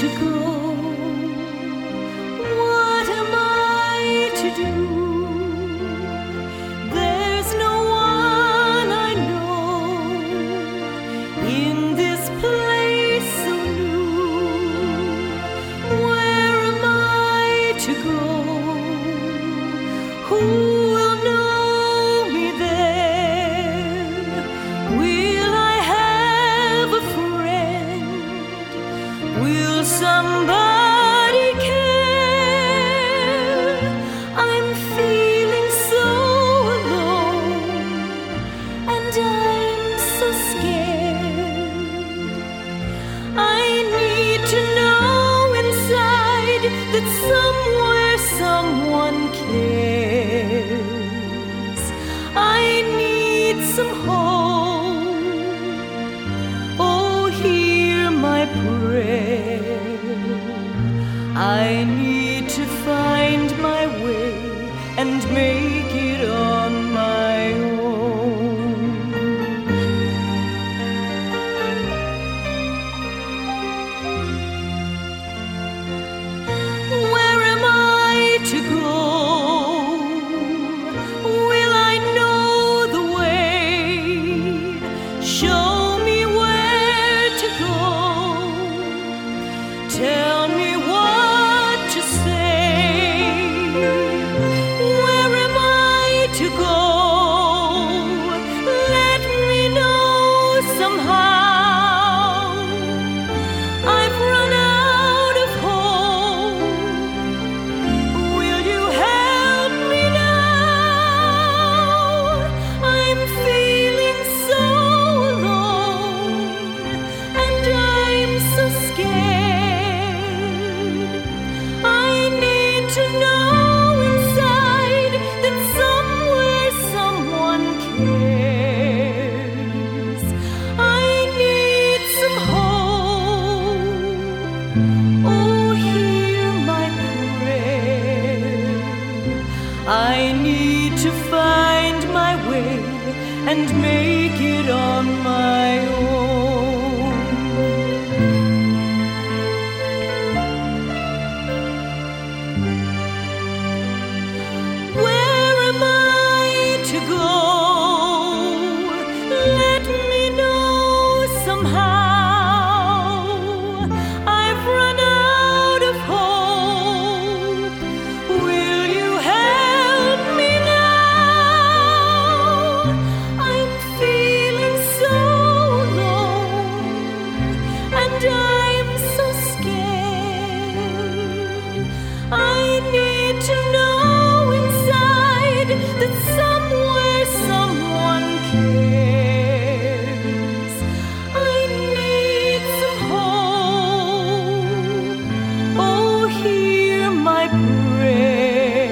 to go? What am I to do? There's no one I know in this place so new. Where am I to go? Who will know me there? Will I have a friend? Will somebody care? I'm feeling so alone, and I'm so scared. I need to know inside that somewhere someone cares. I need some hope. Oh, hear my prayer. I need to find my way and make it on my own. Where am I to go? Will I know the way? Show me where to go. Tell me what to say. Where am I to go? Let me know somehow. I've run out of hope. Will you help me now? I'm feeling so alone, and I'm so scared. I need to know inside that somewhere someone cares. I need some hope. Oh, hear my prayer. I need to find my way and make it on my own. Where am I to go? Let me know somehow. I've run out of hope. Will you help me now? I'm feeling so alone, and I'm so scared. I need to know inside that somewhere someone cares. I need some hope. Oh, hear my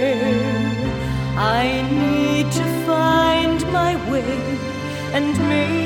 prayer. I need to find my way and make